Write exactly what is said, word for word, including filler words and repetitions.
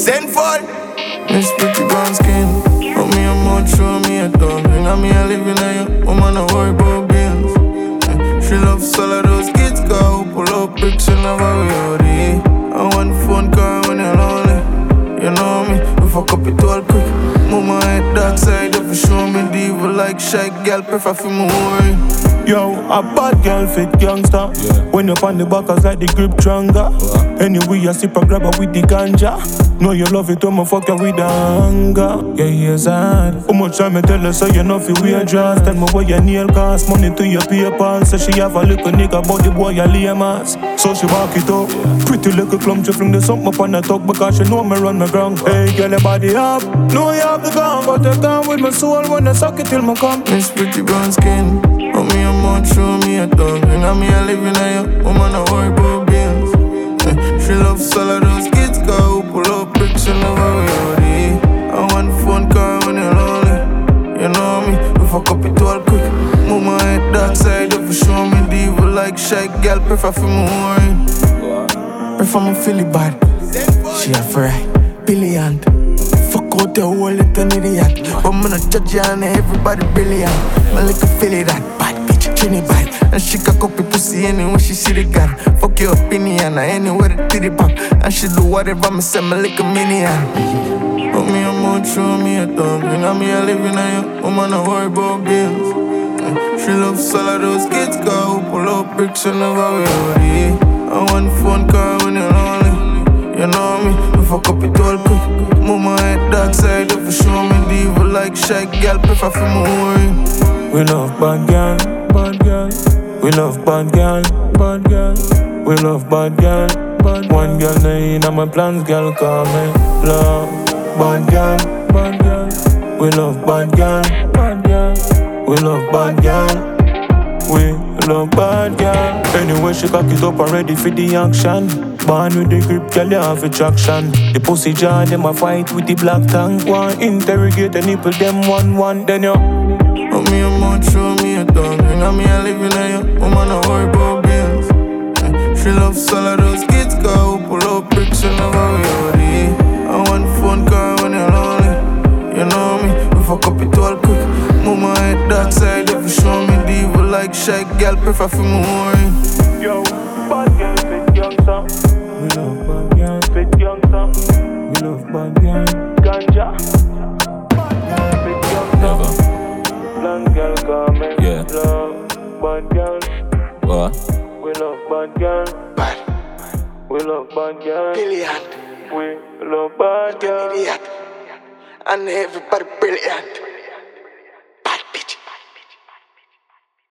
Send for Miss pretty brown skin, but me a mouth show me a dog. And I me a living a young woman, I worry about bills. She loves all of those kids, cause who pull up bricks and have a reality. I want phone call when you're lonely. You know me, we fuck up it all quick. Mama head dark side, if you show me the evil like shy girl, prefer for me worry. Yo, a bad girl fit gangster. Yeah. When you on the back, I like the grip stronger. What? Anyway, I sip a grabber with the ganja. Know you love it, I'ma fuck you with the hunger. Yeah, yes, hard. How much time I tell her, so you know fi wear dress. Tell me what your nail cost, money to your paper. Say she have a little nigga, but the boy a lame ass. So she walk it up. Pretty little clump, she fling the something up on the top because she know me run my ground. Hey, girl, your body up. Know you have the gun, but I come with my soul when I suck it till my come. Miss pretty brown skin, but me a mouth show me a dog. And I me a living a young woman, I worry about bills. She loves all of those kids, cause who pull up bricks and have a reality. I want phone call when you're lonely. You know me, we fuck up it all quick. Mama head dark side, if you show me the evil like shy girl, prefer for me worry. Prefer me Philly bad. She a fry, brilliant. Fuck out the whole little idiot. But me not judge you and everybody brilliant. My little Philly that bad bitch, Trinidad. And she can copy pussy anywhere she see the gun. Fuck your opinion, I anywhere the titty pop. And she do whatever me say, me like a minion. But me a mouth show me a dog. And I me a living a young woman, I worry about bills. She loves all of those kids, cause who pull up bricks and have a reality. I want phone call when you're lonely. You know me, we fuck up it all quick. Mama head dark side, if you show me the evil like shy girl, prefer for me worry. We love bad girl, bad girl. We love bad girl, bad girl. We love bad girl, bad. One girl name in my plans, girl call me love. Bad girl, bad girl. We love bad girl, bad girl. We love bad girl. We love bad girl. Anyway, she cock it up and ready for the action. Born with the grip, girl, you have attraction. The pussy jar, them a fight with the black tongue. One interrogate the nipple, them one one, then you. But me a mouth show me a dog. And I me a living a young woman, I worry about bills. She loves all of those kids, cause who pull up bricks and have a reality. I want phone call when you're lonely. You know me, we fuck up it all quick. Mama head dark side, if you show me the evil like shy girl, prefer for me worry. Yo, bad girl, fit youngster. We love bad girl, fit youngster. We love bad girl, ganja. Bad girl, fit youngster. Never. Blonde girl coming, Yeah. love bad girl. What? We love bad girl. Bad, We love bad girl. brilliant, We love bad girl. idiot. And everybody brilliant.